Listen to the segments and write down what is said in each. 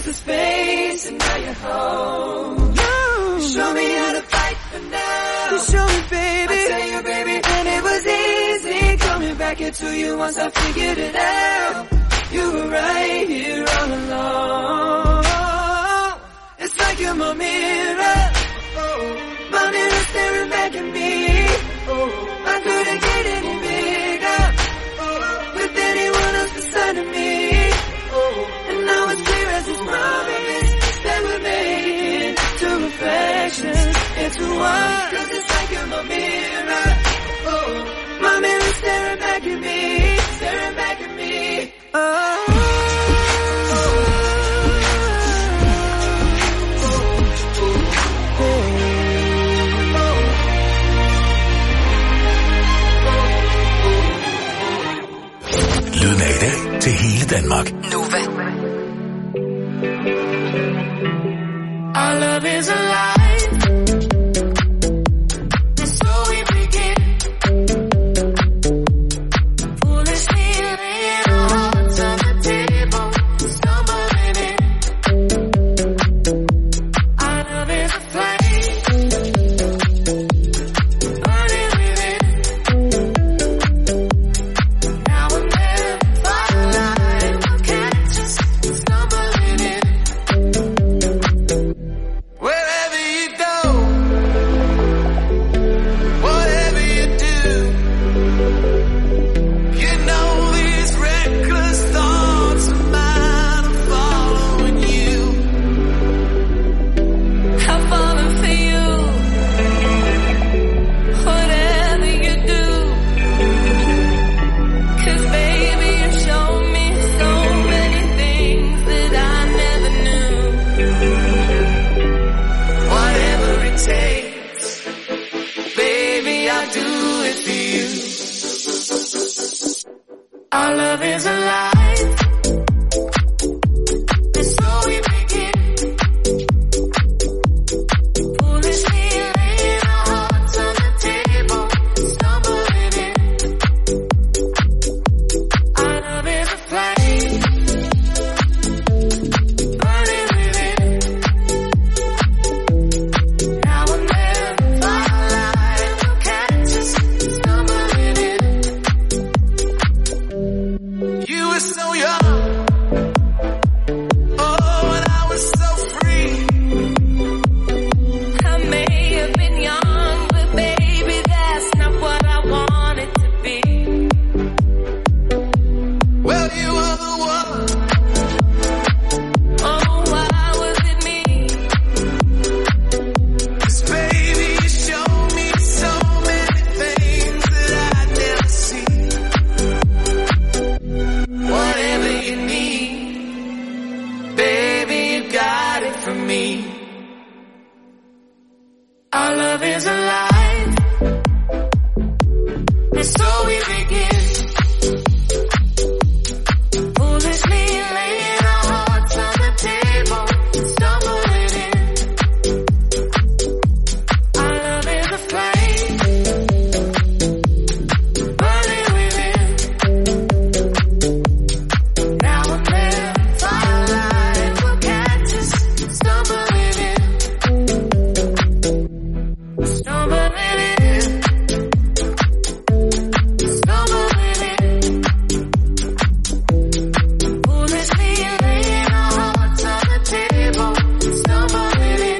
the space and now you're home. You show me how to fight for now. You show me, baby. I tell you, baby, and it was easy coming back into you once I figured it out. You were right here all along. It's like you're my mirror. My mirror staring back at me. I couldn't get any bigger with anyone else beside of me. And now it's clear as this promise that we're making two reflections into one. Cause it's like you're my mirror. My mirror staring back at me, staring back at me. Lyden af i dag til hele Danmark. Nova. Our love is alive. And so we begin. Foolishly laying our hearts on the table, stumbling in. Our love is a flame, burning within. Now and then, firelight will catch us stumbling in. Wherever you go, whatever you do, you know these reckless thoughts of mine are following you. I'm falling for you, whatever you do. Cause baby, you show me so many things that I never knew. Whatever it takes, baby, I'll do it for you. Our love is alive, and so we begin. Foolishly laying our hearts on the table, stumbling in. Our love is a flame, burning within. Now and then, firelight will catch us stumbling in. You were so young, oh, and I was so free. I may have been young, but baby, that's not what I wanted to be. Well, you were the one. Oh, why was it me? 'Cause baby, you showed me so many things that I'd never seen. Whatever you need, baby, you got it from me. Our love is alive, and so we begin. Foolishly laying our hearts on the table, stumbling in. Our love is a flame, burning within. Now and then, firelight will catch us stumbling in. Stumbling in. Stumbling in. Foolishly laying our hearts on the table, stumbling in.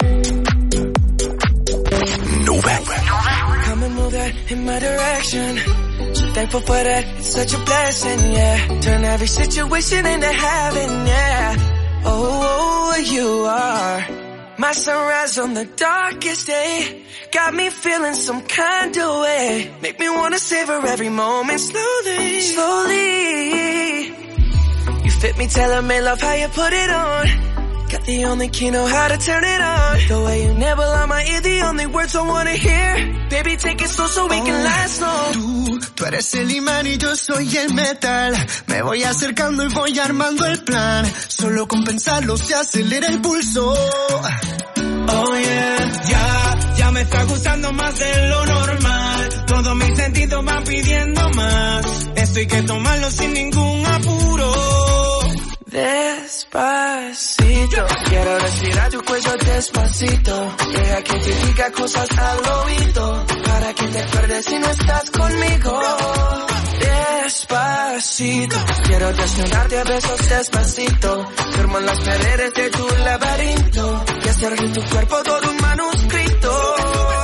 Nova. Come and move that in my direction. So thankful for that, it's such a blessing, yeah. Turn every situation into heaven, yeah. Oh, you are my sunrise on the darkest day. Got me feeling some kind of way. Make me wanna savor every moment slowly, slowly. You fit me, tailor-made, love how you put it on. Got the only key, know how to turn it on. The way you never lie my ear, the only words I wanna hear. Baby, take it slow so we can last long. Tú eres el imán y yo soy el metal. Me voy acercando y voy armando el plan. Solo con pensarlo se acelera el pulso. Oh yeah, ya me está gustando más de lo normal. Todos mis sentidos van pidiendo más. Esto hay que tomarlo sin ningún apuro. Despacito, quiero respirar tu cuello despacito. Deja que te diga cosas al oído, para que te acuerdes si no estás conmigo. Despacito, quiero desnudarte a besos despacito. Firmo en las paredes de tu laberinto y hacer de tu cuerpo todo un manuscrito.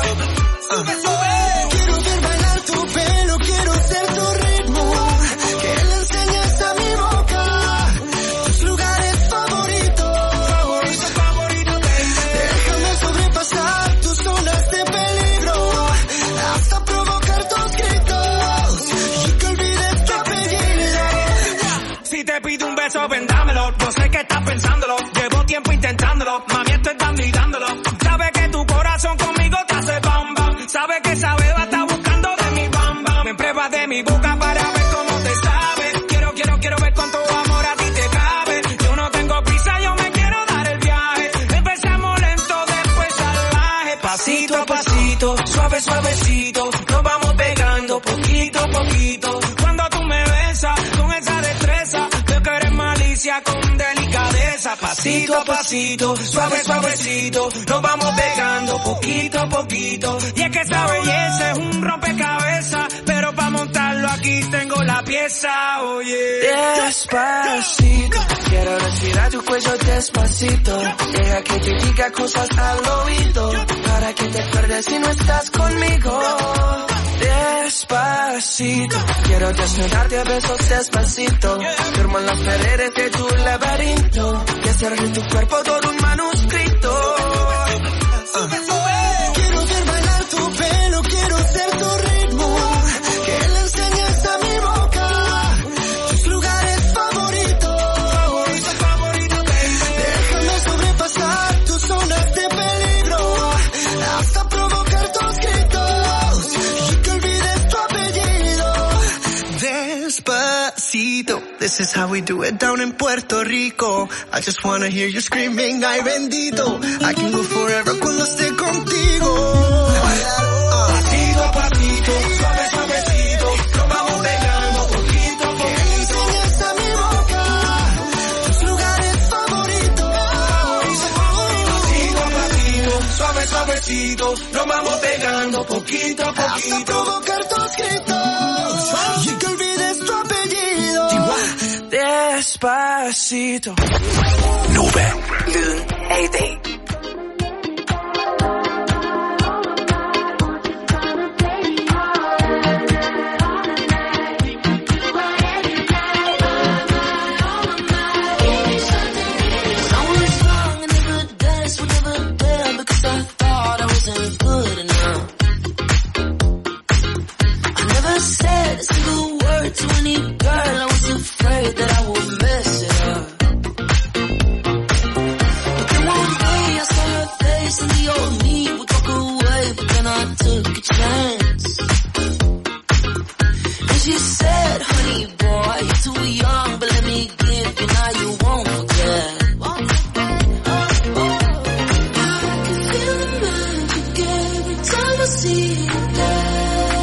Quiero ver bailar tu pelo, quiero ser tu ritmo, que le enseñes a mi boca tus lugares favoritos. Déjame sobrepasar tus zonas de peligro, hasta provocar tus gritos y que olvides tu apellido. Si te pido un beso, ven dámelo. Yo sé que estás pensándolo, llevo tiempo intentándolo. Mami, estoy dando y dándolo. Sabes que tu corazón conmigo te hace bam bam. Sabes que esa beba está buscando de mi bam bam. Me pruebas de mi boca para ver cómo te sabe. Quiero ver cuánto amor a ti te cabe. Yo no tengo prisa, yo me quiero dar el viaje. Empezamos lento, después salvaje. Pasito a pasito, suave suavecito, nos vamos pegando poquito a poquito. Cuando tú me besas con esa destreza, veo que eres malicia con delicadeza. Pasito a pasito, suave suavecito, nos vamos pegando poquito a poquito. Y es que esa belleza es un rompecabezas, pero para montarlo aquí tengo la pieza, oye. Despacito, quiero respirar tu cuello despacito. Deja que te diga cosas al oído, para que te acuerdes si no estás conmigo. Despacito, quiero desnudarte a besos despacito. Firmo en las paredes de tu laberinto y hacer de tu cuerpo todo un manuscrito. Quiero ver bailar tu pelo, quiero ser tu ritmo, que le enseñes a mi boca tus lugares favoritos. Déjame sobrepasar tus zonas de peligro, hasta provocar tus gritos y que olvides tu apellido. Despacito, this is how we do it down in Puerto Rico. I just wanna hear you screaming, ay bendito. I can go forever cuando esté contigo. Pasito a pasito, suave suavecito, nos vamos pegando poquito a poquito. Enseñas a mi boca tus lugares favoritos. Pasito a pasito, suave suavecito, nos vamos pegando poquito a poquito. Hasta provocar tus gritos y que olvides tu apellido. Despacito. Nova. Lyden af i dag. To any girl, I was afraid that I would mess it up. But then one day I saw her face and the old me would walk away, but then I took a chance. And she said, honey boy, you're too young, but let me give you, now you won't forget. I can feel the magic every time I see you there.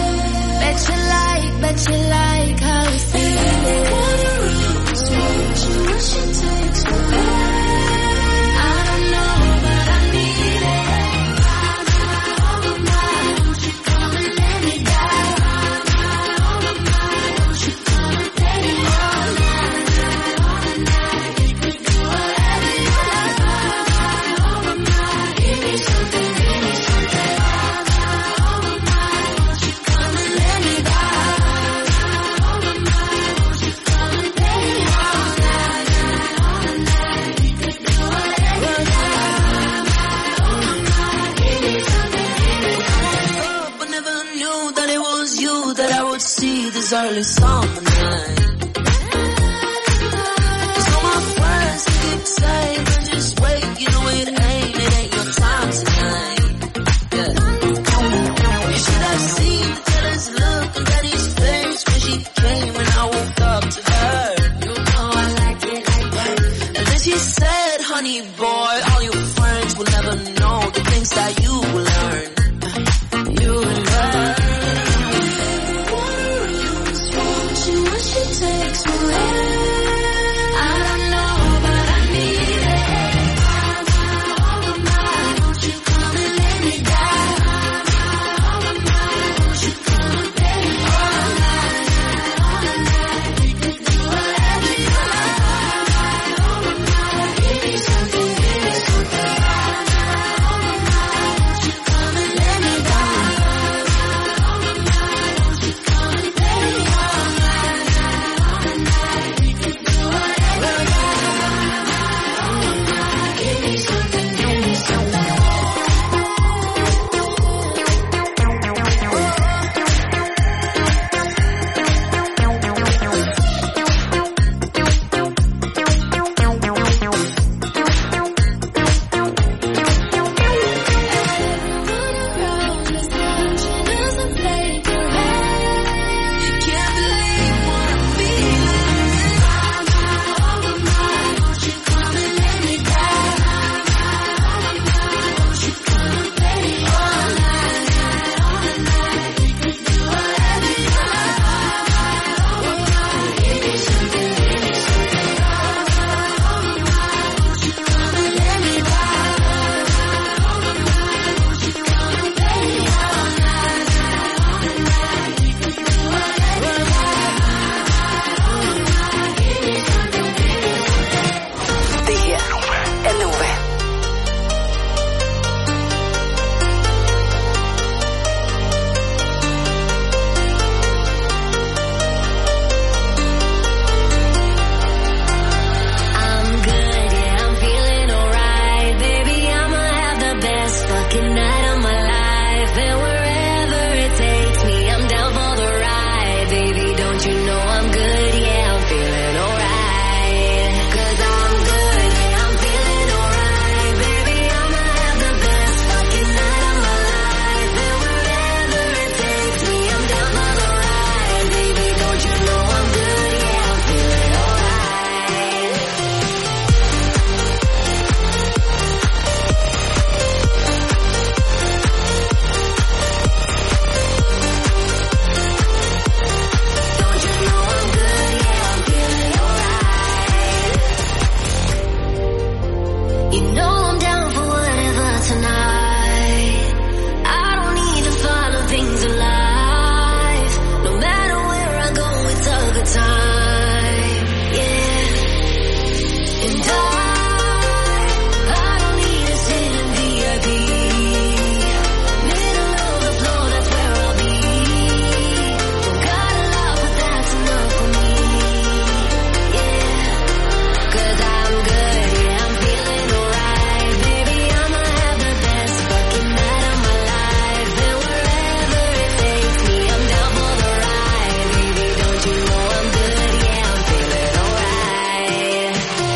Bet you like how you feel it. Wanna lose when she takes me back. I don't know, but I need it. Won't you come and let me die? Won't you come and take me all night? We could do whatever you like. Give me something, give me something. Won't you come and let me die? See this early summer night. 'Cause all my friends keep saying, just wait, you know it ain't your time tonight. Yeah. You should have seen the jealous look on Daddy's face when she came and I woke up to her. You know I like it like that. And then she said, honey boy, all your friends will never know the things that you will learn. You will learn. Takes me away. I don't know, and wherever it takes me, I'm down for the ride. Baby, don't you know I'm good? Yeah, I'm feeling alright. 'Cause I'm good, yeah, I'm feeling alright. Baby, I'ma have the best fucking night of my life. And wherever it takes me, I'm down for the ride. Baby, don't you know I'm good? Yeah, I'm feeling alright. Don't you know I'm good? Yeah, I'm feeling alright. You know I'm down for whatever tonight. I don't need to follow things alive. No matter where I go, it's a good time. Yeah. And I don't need to sit in VIP. Middle of the floor, that's where I'll be. Don't got a lot, but that's enough for me. Yeah. 'Cause I'm good, yeah, I'm feeling alright. Baby, I'ma have the best fucking night of my life. And wherever it takes me, I'm down for the ride. Baby, don't you know I'm good? Yeah, I'm feeling alright.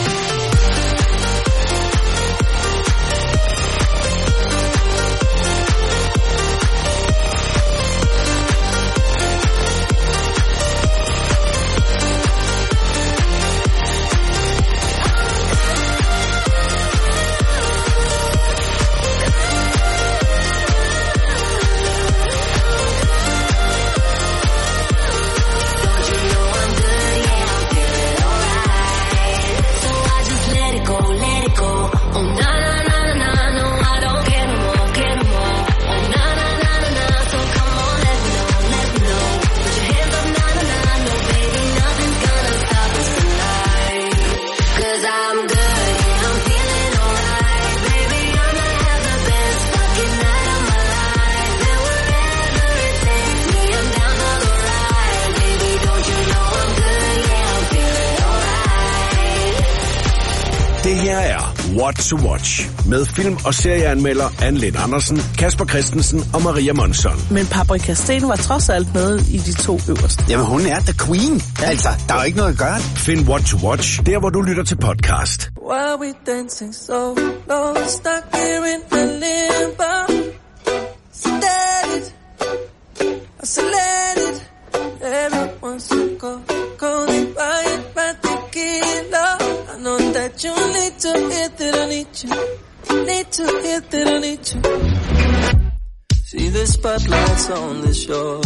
Don't you know I'm good? Yeah, I'm feeling alright. So I just let it go, let it go. Oh na na na na na, no I don't care no more, care no more. Oh na na na na na, so come on, let me know, let me know. Put your hands up, na na na, no baby, nothing's gonna stop us tonight. 'Cause I'm good, yeah, I'm feeling alright. Baby, I'ma have the best fucking night of my life. And wherever it takes me, I'm down for the ride. Baby, don't you know I'm good? Yeah, I'm feeling alright. Det her er What to Watch med film- og serieanmelder Anne-Lin Andersen, Kasper Christensen og Maria Monsson. Men Paprika Steen var trods alt med i de 2 øverste. Jamen, hun er the queen. Altså, der er jo ikke noget at gøre. Find What to Watch der, hvor du lytter til podcast. Why we dancing so low, stuck here in the limbo. Let it, I said let it. Everyone's so cold, by tequila. I know that you need to hear that I need you. Need to hear that I need you. See the spotlights on the shore.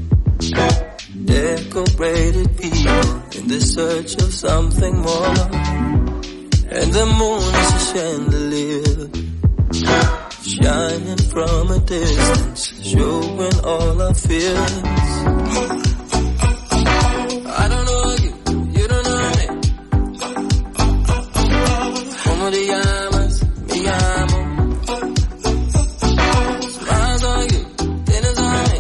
Decorated people in the search of something more. And the moon is a chandelier, shining from a distance, showing all our fears. I don't know you, you don't know me. Como te llamas, me llamo. Smiles on you, dinners on me.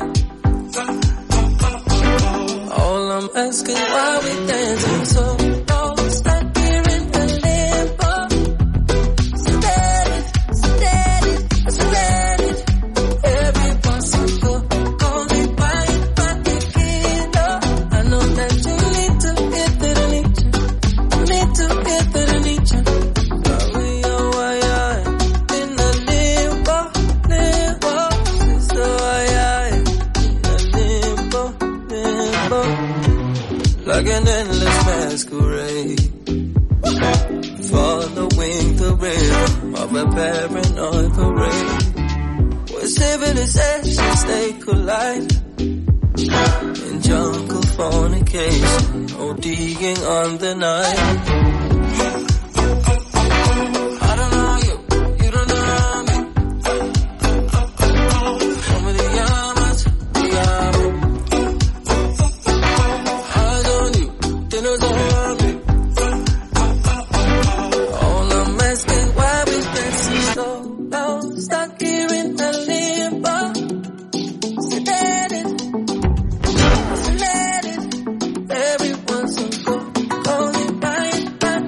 All I'm asking, why we dancing so low, stuck here in the limbo. So let it, so let it, so let it. Everyone's so cold, by tequila. I know that you need to get that I need you. Need to get that I need you. We are wired in the limbo, limbo. So wired in the limbo, limbo. Like an endless masquerade, following the rhythm of a paranoid parade, where civilizations they collide in jungle fornication, ODing on the night. I don't know you, you don't know me. Como te llamas, te llamo. Eyes on you, dinners on me. All I'm asking, why we dancing so low, stuck here in the limbo. So let it, so let it. Everyone's so cold, by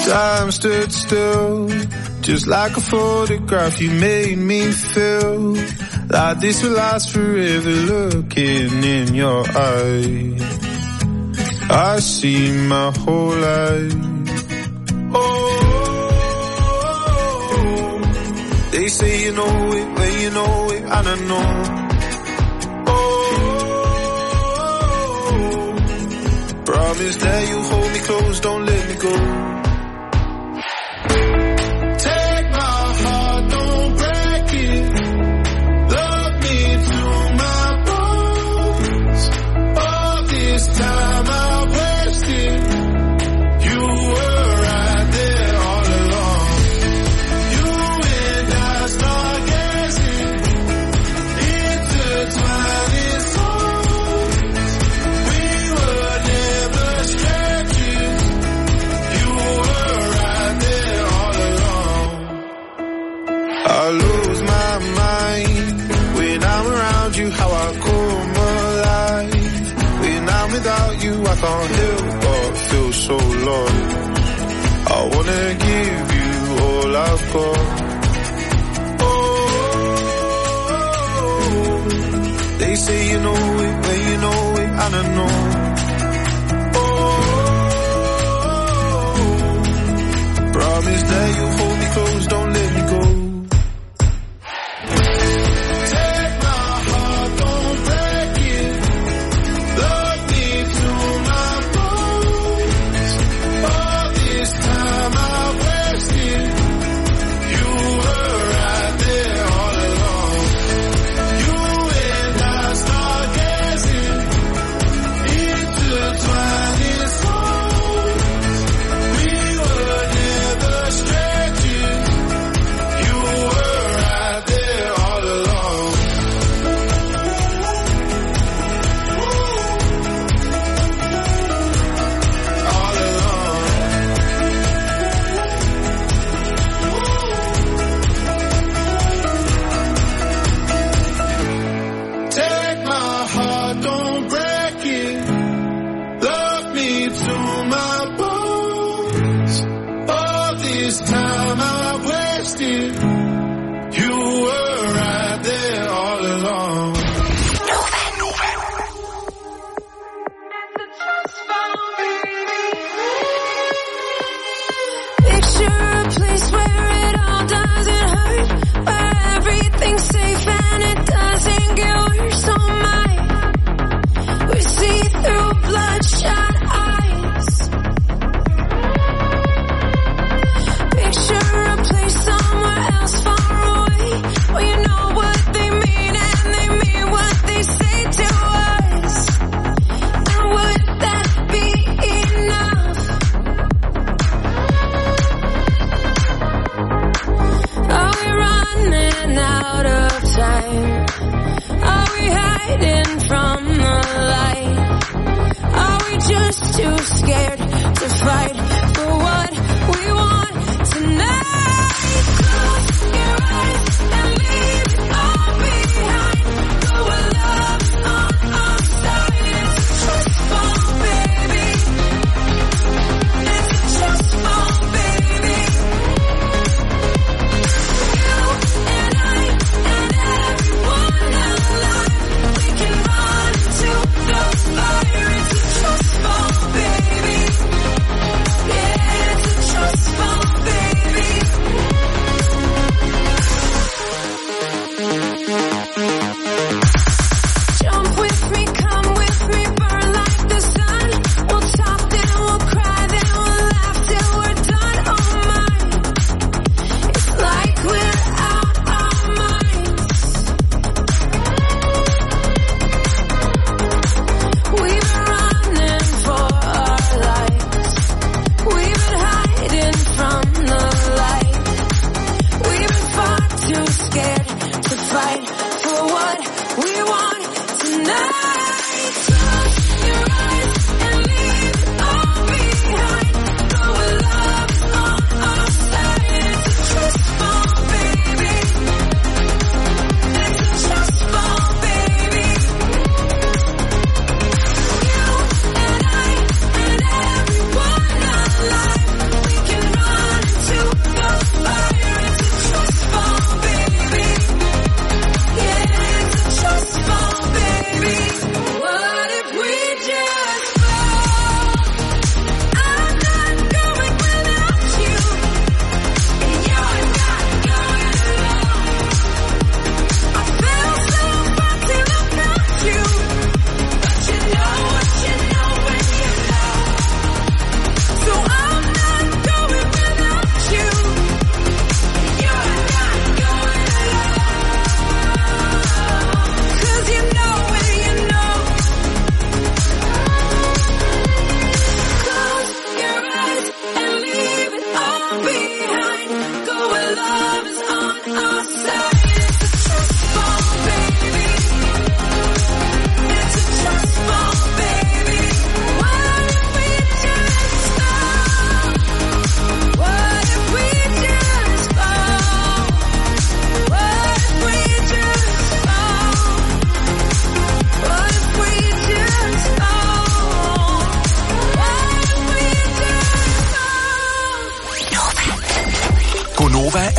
Time stood still, just like a photograph. You made me feel like this will last forever. Looking in your eyes, I see my whole life. Oh, they say you know it, when you know it, and I know. Oh, promise that you hold me close, don't let me go. I lose my mind when I'm around you, how I come alive. When I'm without you, I can't help but feel so lost. I wanna give you all I've got. Oh, they say you know it, when you know it, and I know. Oh, promise that you hold me close, don't let me go.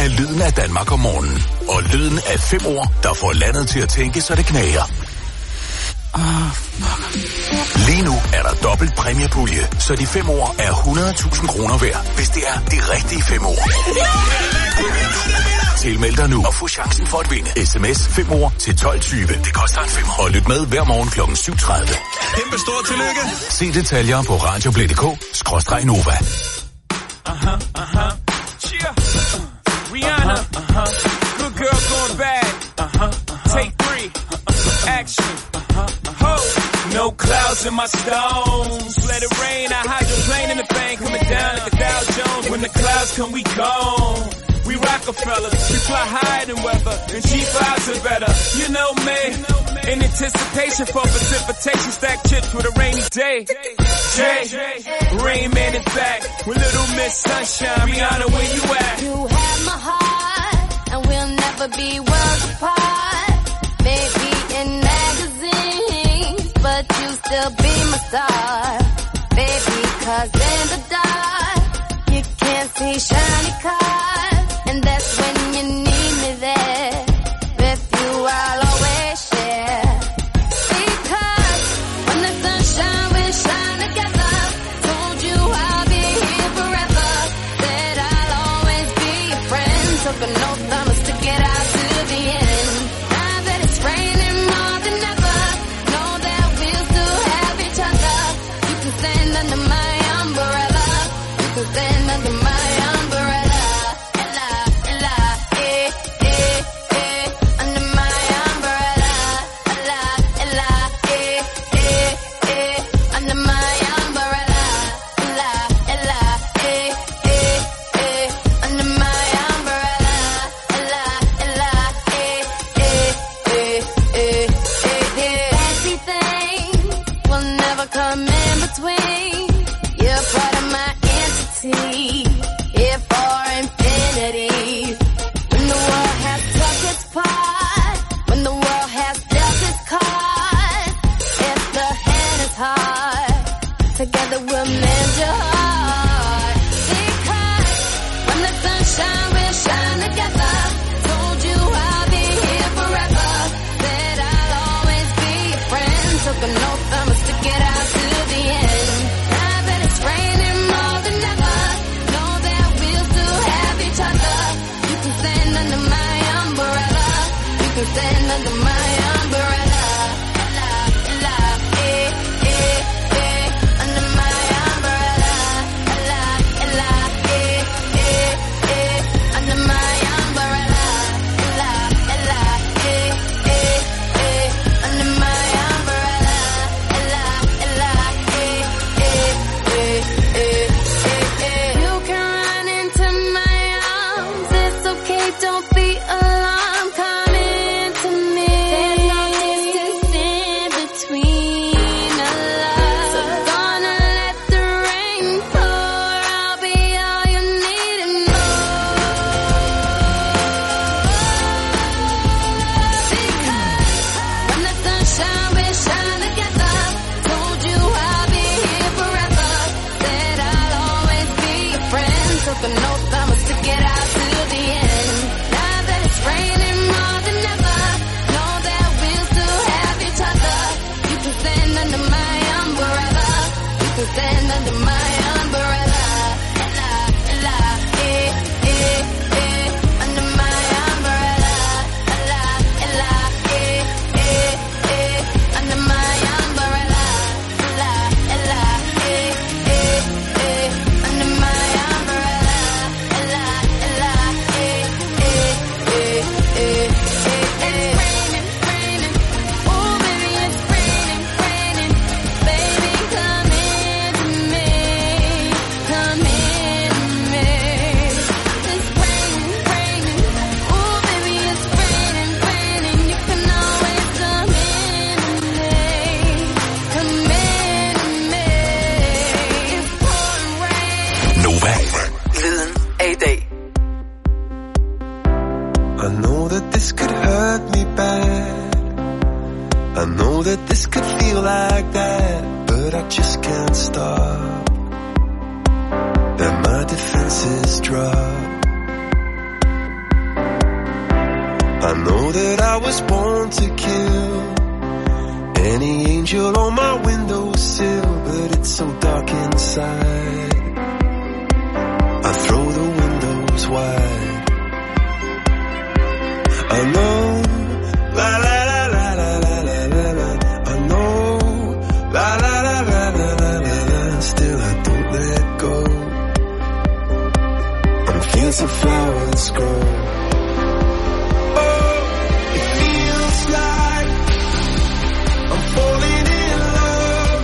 er lyden af Danmark om morgenen. Og lyden af 5 ord, der får landet til at tænke, så det knager. Lige nu er der dobbelt præmiepulje, så de 5 ord er 100.000 kroner værd, hvis det er de rigtige 5 ord. Tilmeld dig nu og få chancen for at vinde. SMS 5 ord til 12.20. Det koster en 5. Og lyt med hver morgen kl. 7.30. Kæmpe stort tillykke. Se detaljer på radioplay.dk/Nova. Cheer. Rihanna. Good girl going bad. Take 3. Action. Ho. No clouds in my stones. Let it rain. I hydroplane in the bank. Coming down like the Dow Jones. When the clouds come, we gone. We Rockefellers, we fly higher than weather, and G5s are better. You know me, in anticipation for precipitation, stack chips with a rainy day. Jay, Rain Man is back with Little Miss Sunshine. Rihanna, where you at? You have my heart, and we'll never be worlds apart. Maybe in magazines, but you still be my star. Baby, 'cause in the dark, you can't see shiny cars. And that's when you need me there. With you, I'll always share. Because when the sunshine will shine together, told you I'll be here forever. Said I'll always be your friend. Took an oath, I'ma stick it out to the end. Now that it's raining more than ever, know that we'll still have each other. You can stand under my umbrella. You can stand under my umbrella. Together we'll mend your heart. Because when the sunshine will shine together, told you I'll be here forever. Said I'll always be your friend. Took an oath, I'ma stick it out to the end. Now that it's raining more than ever, know that we'll still have each other. You can stand under my umbrella. You can stand under my umbrella. Stand under my umbrella. Under my umbrella. Under my umbrella. Under my that this could feel like that, but I just can't stop. And my defenses drop. I know that I was born to kill any angel on my windowsill, but it's so dark inside. I throw the windows wide. I know, la la la la la la la la la. I know, la la la la la la la la. Still I don't let go. And fields of flowers grow. Oh, it feels like I'm falling in love.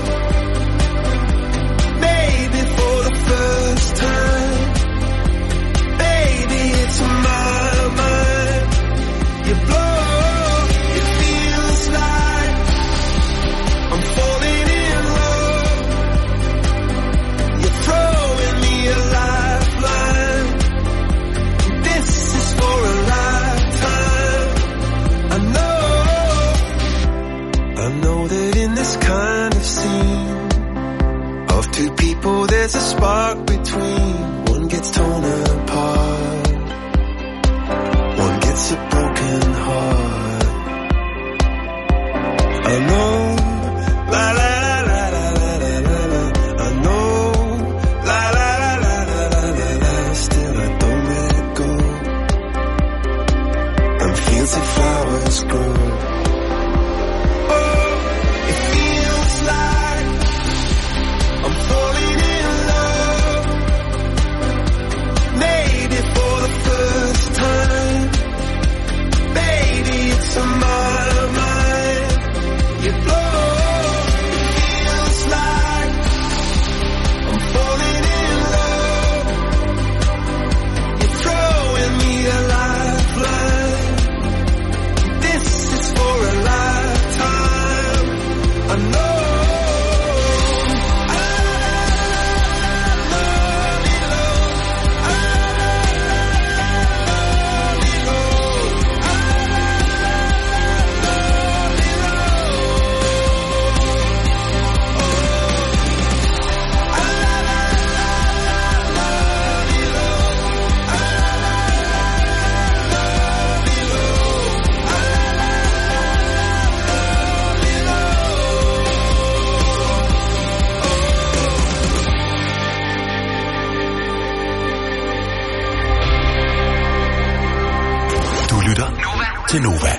Maybe for the first time. Baby, it's my mind. You blow, it feels like I'm falling in love. You're throwing me a lifeline. This is for a lifetime. I know that in this kind of scene of two people there's a spark between. One gets torn apart, one gets a broken heart. I know, la la la la la la la la. I know, la la la la la la la la. Still I don't let go. And fields of flowers grow. Oh, it feels like I'm falling in love. Maybe for the first time. Baby, it's on my mind. You blow, it feels like I'm falling in love. You're throwing me a lifeline. This is for a lifetime. I know. Du lytter til Nova.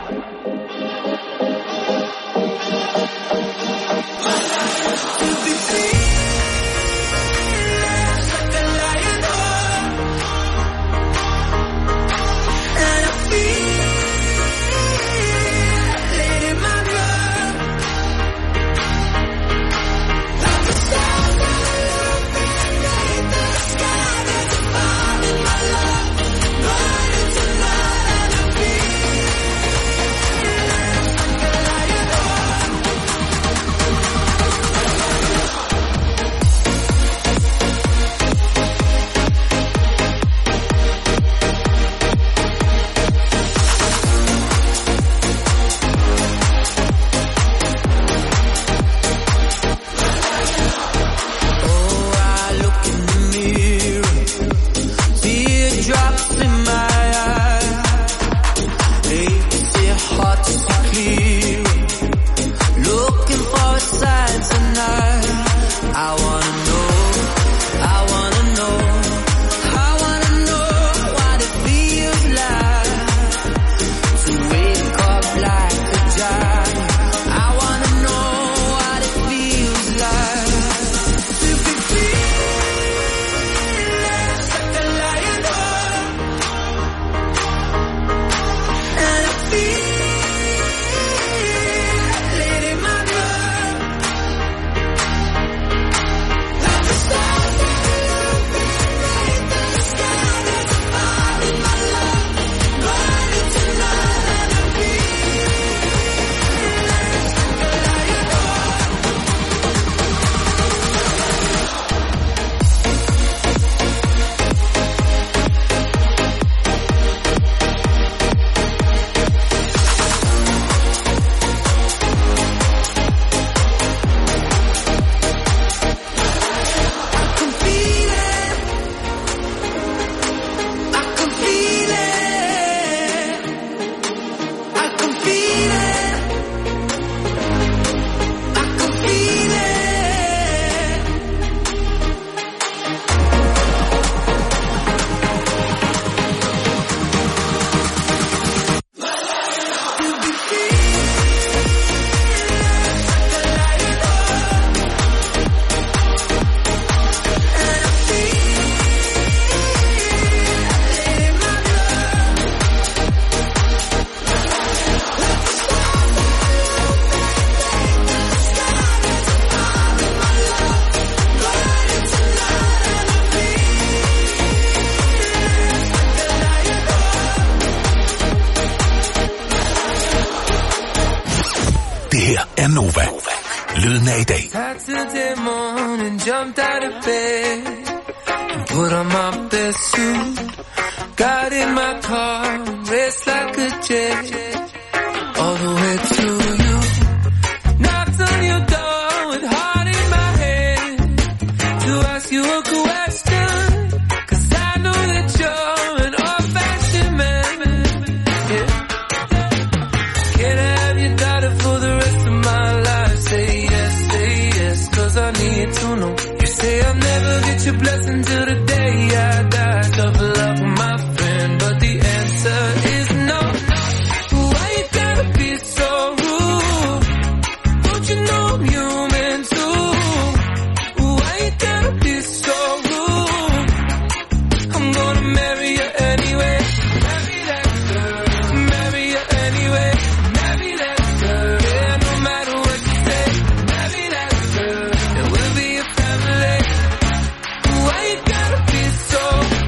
er Nova. Lyden af i dag. Saturday morning, jumped out of bed and put on my best suit. Got in my car, raced like a jet all the way to you. Knocked on your door with heart in my head to ask you a question, 'cause I know that you're an old-fashioned man. Yeah. Can I have your daughter for the rest of my life? Say yes, 'cause I need to know. You say I'll never get your blessing till the day I die. Tough love with my friend, but the answer is no. Why you gotta be so rude? Don't you know I'm human too? Why you gotta be so rude? I'm gonna marry you anyway. Marry that girl. Marry you anyway. Marry that girl. Yeah, no matter what you say. Marry that girl. And we'll be a family. Why you gotta be so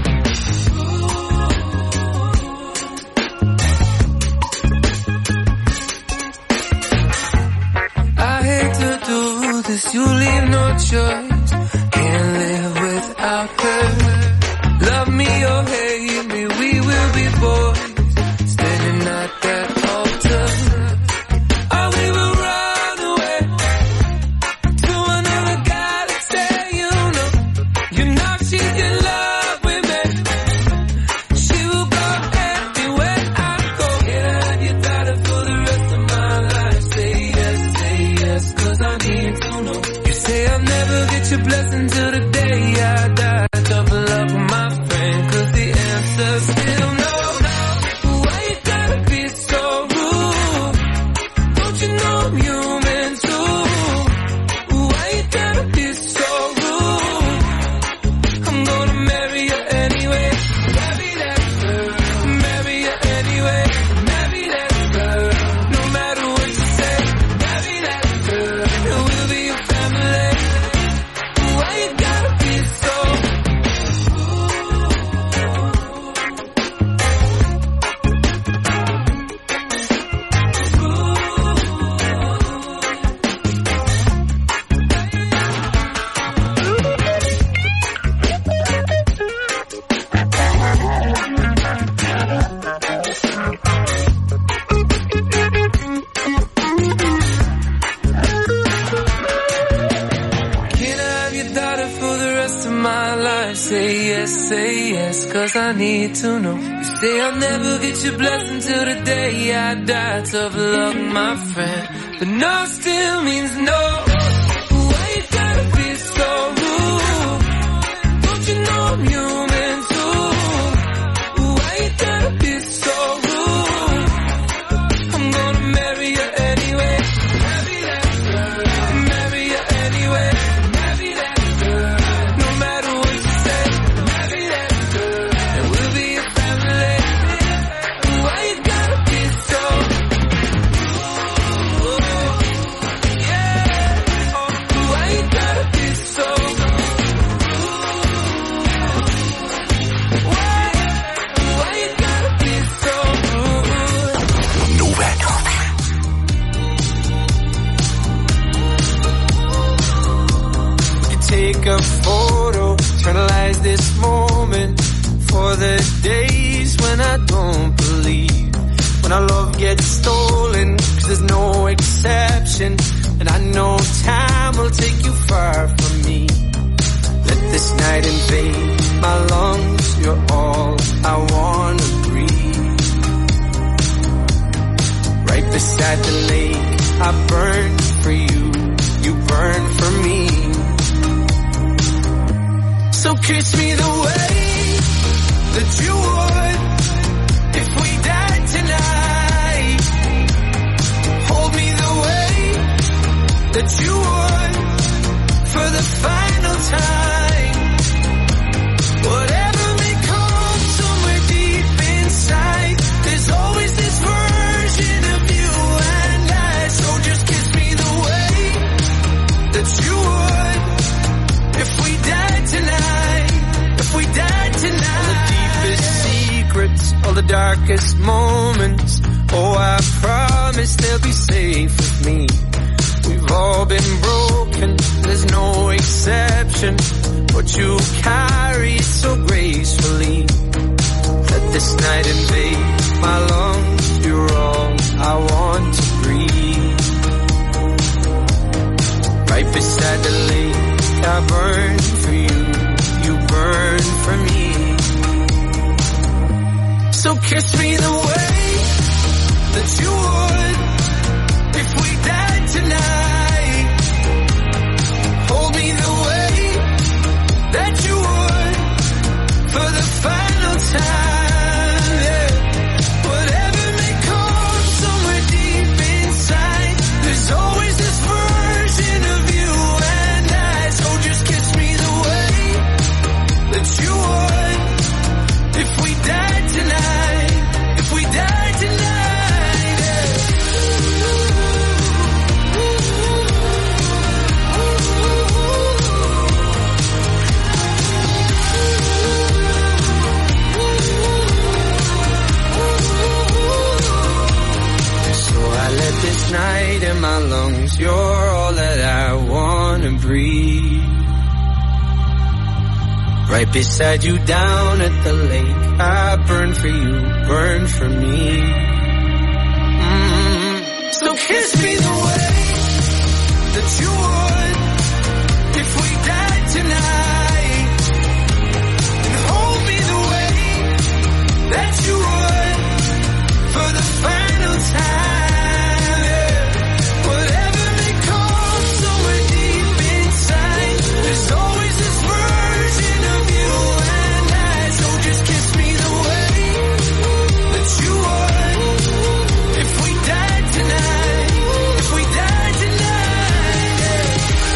I hate to do this, you leave no choice. Can't live without her. Love me or hate me, we will be boys, standing at that altar. Or we will run away to another galaxy, you know she's in love with me. She will go anywhere I go. Can I have your daughter for the rest of my life? Say yes, 'cause I need to know. You say I'll never get your blessing till the day I die. Double up with my friend, 'cause the answer's still no. Why you gotta be so rude? Don't you know I'm human too? Why you gotta be so rude? I'm gonna marry you anyway. Marry that girl. Marry you anyway. Marry that girl. No matter what you say. Marry that girl. And we'll be a family. Why you gotta be so Can I have your daughter for the rest of my life? Say yes, 'cause I need to know. You say I'll never get your blessing till the day I die. Tough luck, my friend, but no still means no. Why you gotta be so rude? Don't you know I'm human too? Why you gotta be so rude? I'm gonna marry you anyway. Marry that girl. Marry you anyway. Marry that girl. No matter what you say. Marry that girl. And we'll be a family. Why you gotta be so yeah. Why you gotta be so Why you gotta be so Nova. You take a photo, eternalize this moment for the days when I don't believe, when our love gets stolen, 'cause there's no exception, and I know time will take you far from me. Let this night invade my lungs, you're all I wanna breathe. Right beside the lake, I burn for you, you burn for me. So kiss me the way that you would if we died tonight. Hold me the way that you would for the final time. Whatever may come somewhere deep inside, there's always this version of you and I. So just kiss me the way that you would if we died tonight. If we died tonight. All the deepest secrets, all the darkest moments, oh I promise they'll be safe with me. We've all been broken, there's no exception. But you carry it so gracefully. Let this night invade my lungs. You're all I want to breathe. Right beside the lake, I burn for you. You burn for me. So kiss me the way that you would if we died tonight. Hold me the way that you would for the final time, yeah. Whatever may come somewhere deep inside, there's always this version of you and I. So just kiss me the way that you would if we died tonight, if we died tonight, yeah. Let this night in my lungs, you're all that I wanna breathe. Right beside you down at the lake, I burn for you, burn for me. So kiss me the way that you would if we died tonight. And hold me the way that you would for the final time. There's always this version of you and I. So just kiss me the way that you would if we died tonight, if we died tonight, yeah.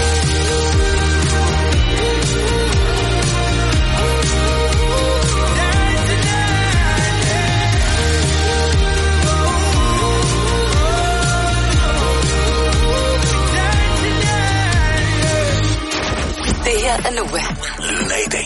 Died tonight, yeah. Died tonight, yeah. Det her er Nova. Lady.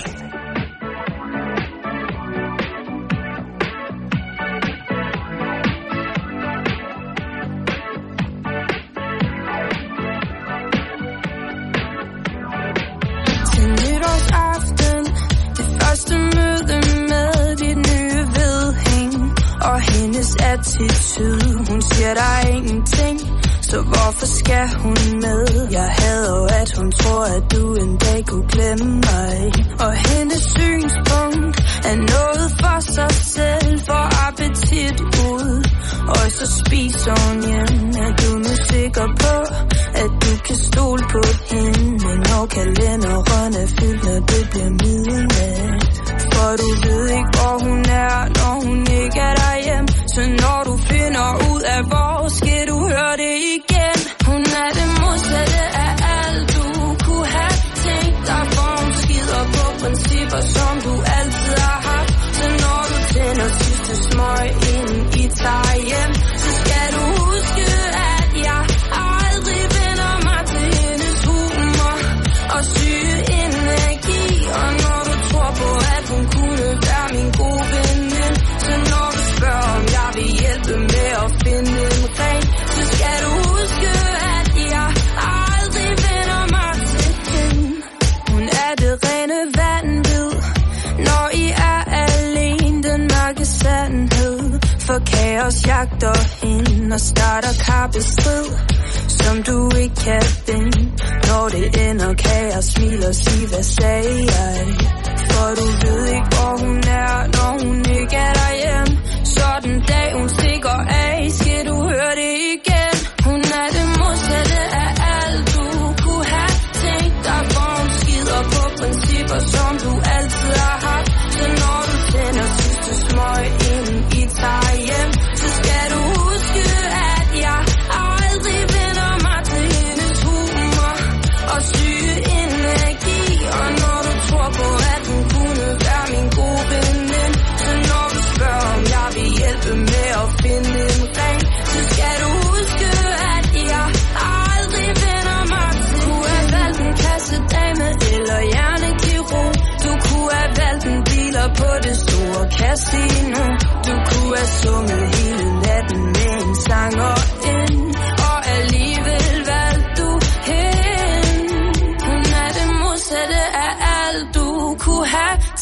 Til nytårsaften, det første møde med dit nye vedhæng og hendes attitude. Hun siger der er ingenting, så hvorfor skal hun med? Jeg hader jo, at hun tror, at du en dag kunne glemme mig. Og hendes synspunkt er noget for sig selv, for appetit ud. Og så spiser hun hjem. Er du nu sikker på, at du kan stole på hende? Når kalenderen er fyldt, når det bliver midnat. For du ved ikke, hvor hun er, når hun ikke er derhjemme. Så når du finder ud af, hvor skal du høre det igen. Hun er det modsatte af alt, du kunne have tænkt dig. For hun skider på principper, som du altid har haft. Så når du tænder sidste smøg, inden I tager hjem, så skal du huske, at jeg aldrig vender mig til hendes humor og syge energi. Og når du tror på, at hun kunne være min gode veninde, så når du spørger, om jeg vil hjælpe med at finde en ring, så skal du huske, at jeg aldrig vender mig til hende. Hun er det rene vanvid, når I er alene, den mørke sandhed. For kaos jagter hende og starter kappestrid, som du ikke kan vinde. Når det ender, kan jeg smile og sige, hvad sagde jeg? For du ved ikke, hvor hun er, når hun ikke er derhjemme. Så den dag hun stikker af, skal du høre det igen. Hun er det modsatte af alt, du kunne have tænkt dig. For hun skider på principper, som du altid har haft. Så når du tænder sidste smøg, inden I tager hjem, så skal du huske, at jeg aldrig vender mig til hendes humor og syge energi. Og når du tror på, at hun kunne være min gode veninde, så når du spørger, om jeg vil hjælpe med at finde en ring, så skal du huske, at jeg aldrig vender mig til. Du kunne have valgt en kassedame eller hjernekirurg. Du kunne have valgt en dealer på det store casino. Du kunne have sunget hele natten med en sanger ind, og alligevel valgte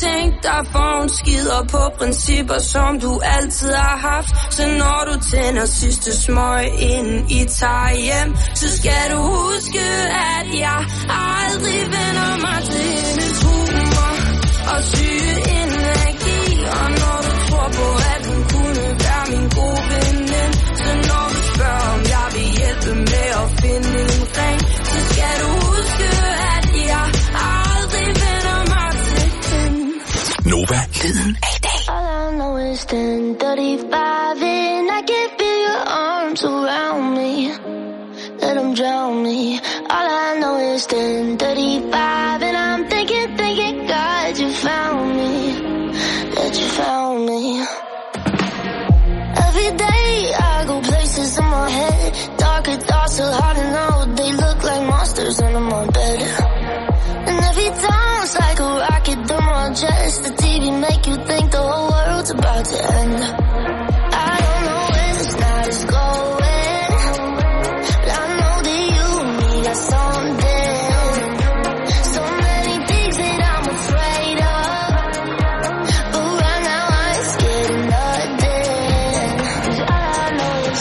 tænkt dig for hun skider på principper, som du altid har haft. Så når du tænder sidste smøg inden I tager hjem, så skal du huske, at jeg aldrig vender mig til hendes humor og syge energi. Og når du tror på, at hun kunne være min gode veninde, så når du spørger, om jeg vil hjælpe med at finde en ring, så skal du huske, at jeg aldrig vender mig til hende. Nova, lyden af i dag. All I know is 10:35 and I can feel your arms around me. Let them drown me. All I know is 10:35 and I'm thinking, God, you found me. That you found me. Every day I go places in my head. Darker thoughts so hard to know. They look like monsters under my bed. And every time it's like a rocket through my chest. The TV make you think the whole world's about to end. I don't know where this night is going, but I know that you and me got something. So many things that I'm afraid of, but right now I'm scared of nothing. 'Cause all I know is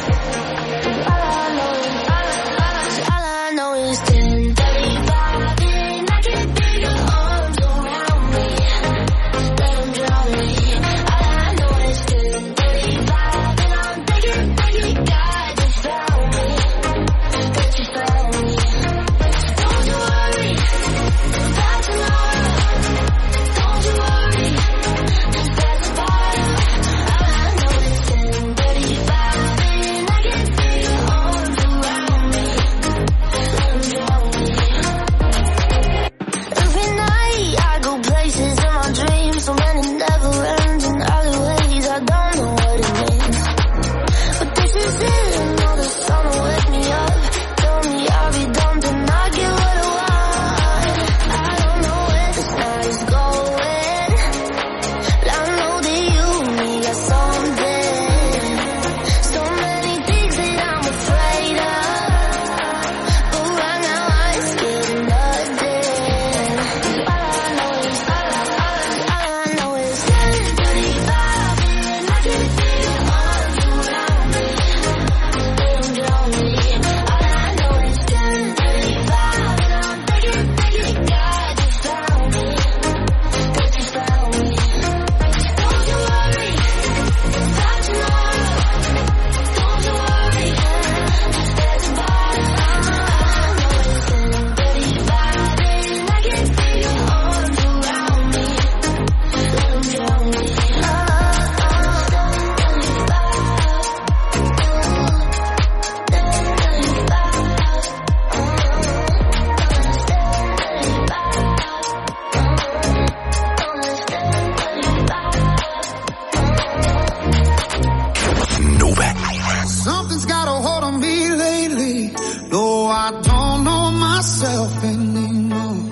10:35 and I can feel your arms around me. Let them drown me. All I know is 10:35 and I'm thinking, God, you found me. That you found me. Don't you worry about tomorrow. Don't you worry, just pass the bottle. All I know is 10:35 and I can feel your arms around me. Let them drown me. Every night I go places in my dreams, so many never ends in alleyways. I don't know what it means, but this is it. And all the sun will wake me up. Tell me I'll be done, then I get what I want. I don't know where this night is going, but I know that you and me got something. So many things that I'm afraid of, but right now I'm scared of nothing. All I know is 10:35 and I can feel your arms around me. Let them drown me. All I know is 10:35 and I'm thinking, God, you found me. That you found me. Don't you worry about tomorrow. Don't you worry, just pass the bottle. All I know is 10:35 and I can feel your arms around me. Let them drown me. Nova. Something's got a hold on me lately. No, I don't know myself anymore.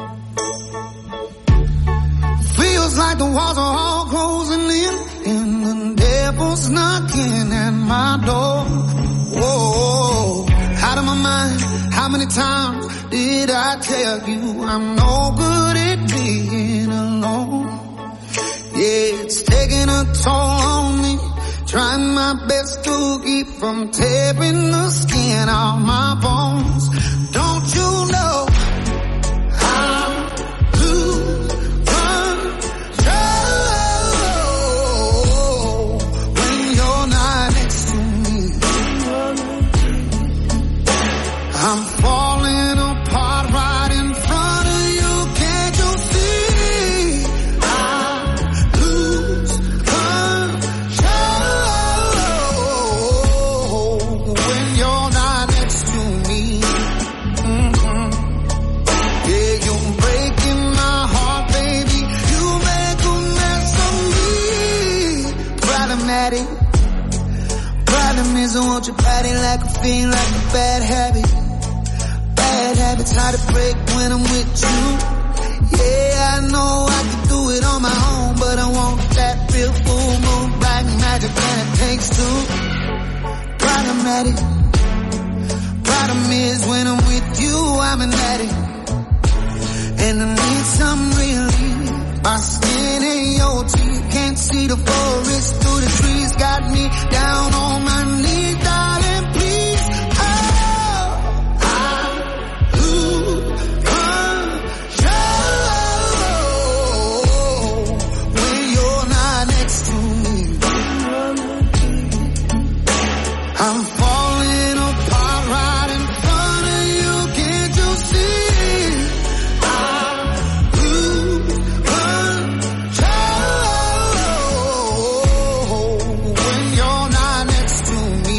Feels like the walls are all closing in, and the devil's knocking at my door. Whoa, out of my mind. How many times did I tell you I'm no good at being alone? Yeah, it's taking a toll on me. Trying my best to keep from tearing the skin off my bones. Don't you know I'm lose control when you're not next to me? I'm falling apart right in front of you. Can't you see? I lose control when you're not next to me. Yeah, you're breaking my heart, baby. You make a mess of me. Problematic. Problem is I want your body like a fiend, like a bad habit. Bad habits hard to break when I'm with you. Yeah, I know I can do it on my own, but I want that real full moon black magic, and it takes two. Problematic. Problem is when I'm with you, I'm an addict, and I need some relief. My skin see the forest through the trees. Got me down on my knees, darling, please. Oh, I lose control when you're not next to me. I'm falling apart right in front of you. Can't you see? I lose control when you're not next to me.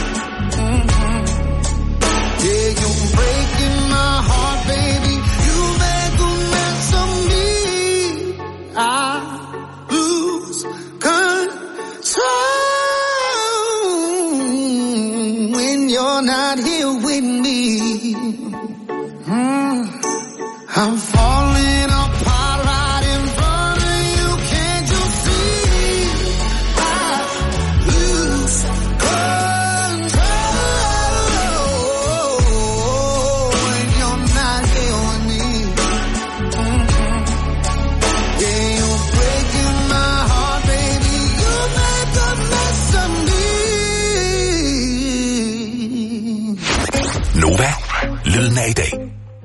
Yeah, you're breaking my heart, baby. You make a mess of me. I lose control when you're not here with me. I'm falling apart right in front of you. Can't you see? I lose control when you're not here with me. Yeah, you're breaking my heart, baby. You make a mess of me. Nova, lyden af i dag.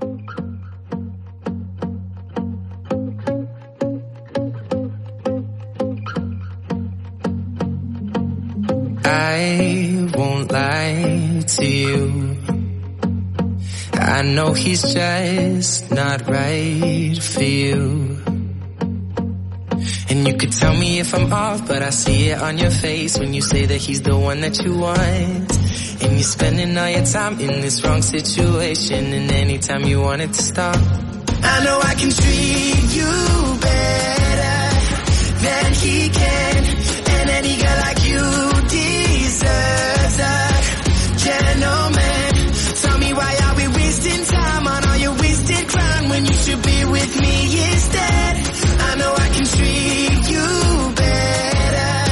I won't lie to you. I know he's just not right for you. And you could tell me if I'm off, but I see it on your face when you say that he's the one that you want. And you're spending all your time in this wrong situation, and anytime you want it to stop, I know I can treat you better than he can. And any girl like you deserves a gentleman. Tell me, why are we wasting time on all your wasted crime when you should be with me instead? I know I can treat you better,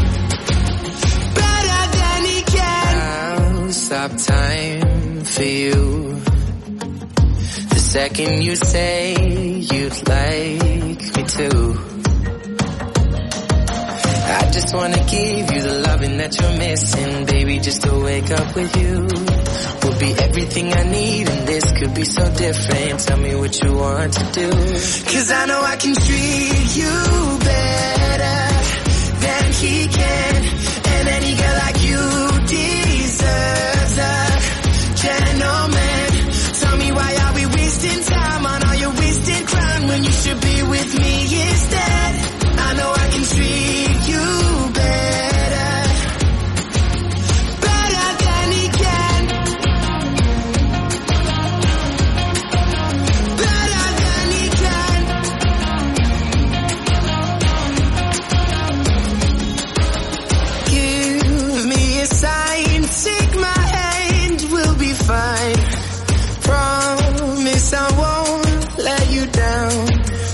better than he can. I'll stop time for you the second you say you'd like me to. I just wanna give you the loving that you're missing, baby. Just to wake up with you will be everything I need, and this could be so different. Tell me what you want to do, 'cause I know I can treat you better than he can. And any girl like you deserves a gentleman. Tell me, why are we wasting time on all your wasted crime when you should be with me instead? I know I can treat you better, better than he can, better than he can. Give me a sign, take my hand, we'll be fine. Promise I won't let you down.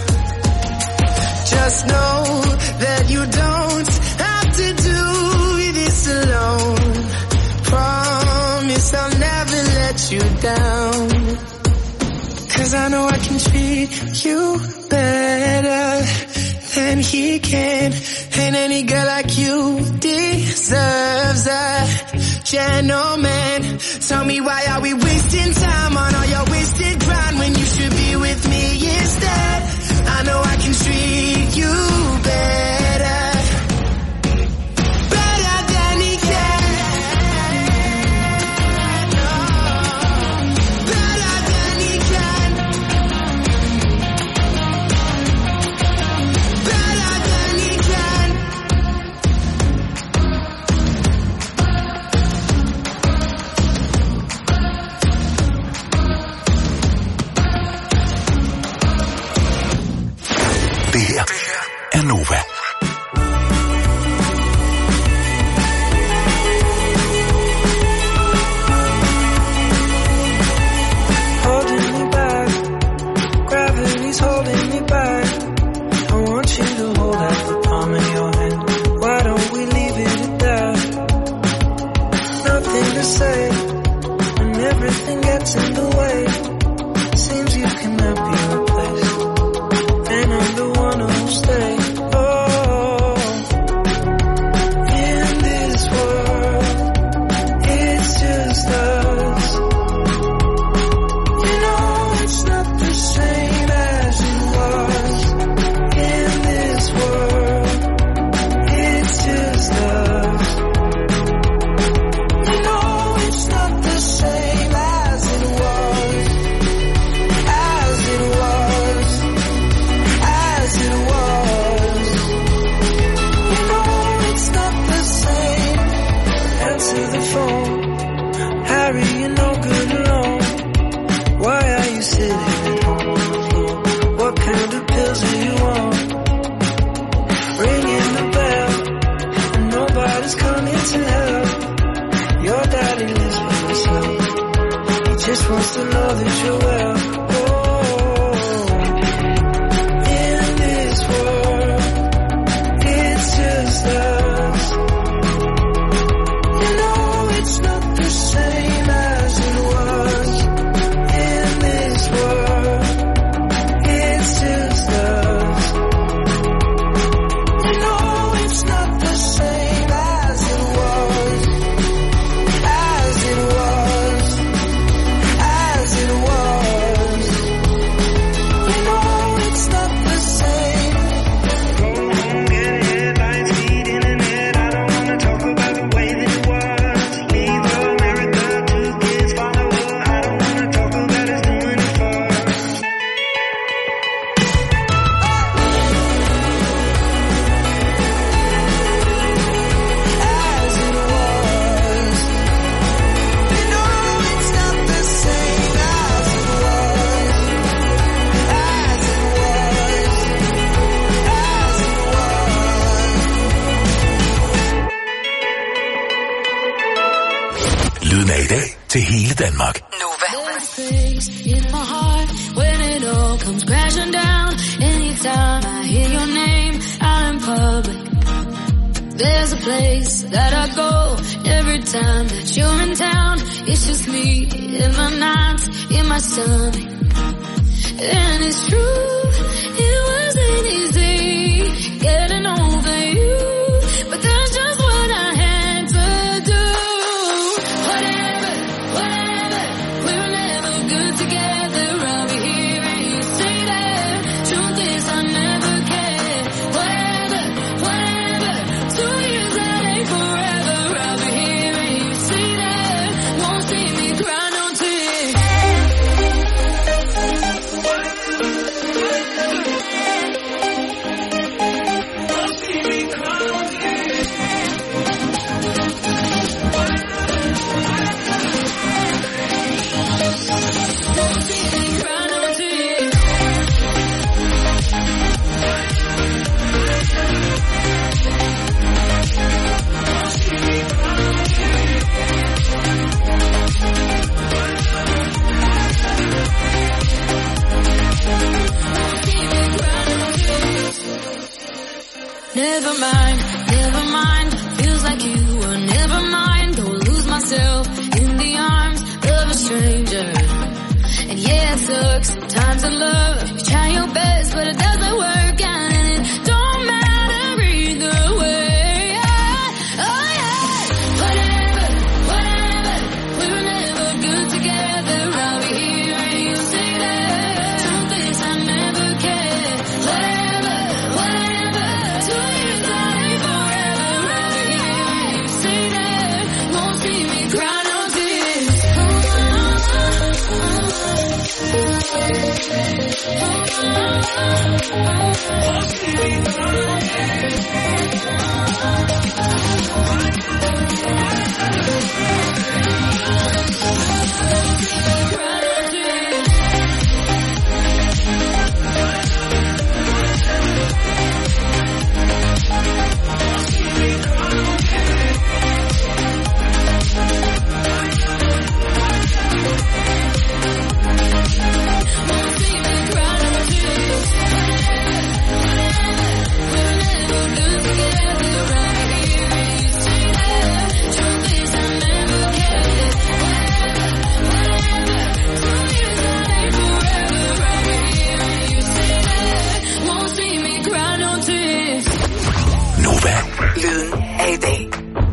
Just know that you don't have to do this alone. Promise I'll never let you down. 'Cause I know I can treat you better than he can. And any girl like you deserves a gentleman. Tell me, why are we wasting time on all your wasted grind when you should be with me instead? I know I can treat you better, better than he can, better than he can, better than he can. Det her er Nova. Holding me back, gravity's holding me back. I want you to hold out the palm of your hand. Why don't we leave it at that? Nothing to say when everything gets in the way. Seems you cannot be replaced, and I'm the one who'll stay. Oh, wants to know that you're well. In this world, it's just us. You know it's not the same as it was. In this world, it's just us. You know it's not the same as it was. As it was. As it was. You know it's not the same. Go home, get headlines, feed internet. I don't wanna talk about the way that it was. Leave America, 2 kids follow her. I don't wanna talk about us doing it first. As it was. You know it's not the same as it was. As it was. As it was. Lyden af i dag til hele Danmark. There's space in my heart when it all comes crashing down. Anytime I hear your name out in public, there's a place that I go every time that you're in town. It's just me in my nights, in my stomach. And it's true, it wasn't easy getting over you, but that's just what I had to do. Whatever, whatever, we were never good together. I'll be here and you say that. Truth is I never cared. Whatever, whatever, 2 years that ain't forever. I'll be here and you say that. Won't see me cry no tears. Never mind, never mind. Feels like you were never mind. Don't lose myself in the arms of a stranger. And yeah, it sucks sometimes in love. You try your best, but it doesn't work out, and it don't matter either way. Oh yeah, whatever, whatever. We were never good together. I'll be here and you say that. Truth is I never cared. Whatever, whatever. 2 years that ain't forever. I'll be here and you say that. Won't see me cry no tears. Lyden af i dag.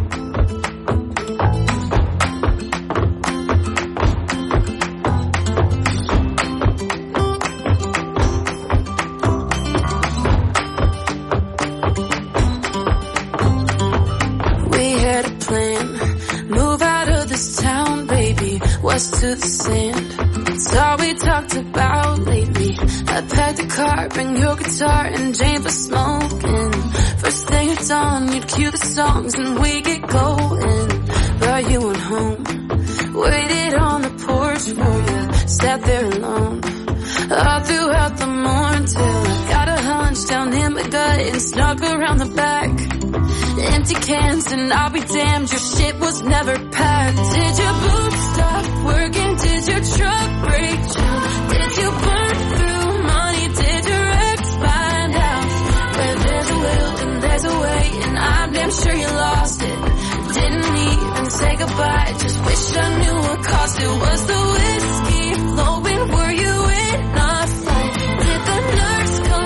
West to the sand. It's all we talked about lately. I packed a car, bring your guitar and Jane for smoking. First thing at dawn, you'd cue the songs and we get going. But you went home, waited on the porch for you, sat there alone all throughout the morning till I got a hunch down in my gut and snuck around the back. empty cans, and I'll be damned, your shit was never packed. Did your boots stop working? Did your truck break down? Did you burn through money? Did your ex find out? Where there's a will and there's a way, and I'm damn sure you lost it. Didn't even say goodbye, just wish I knew what cost it was the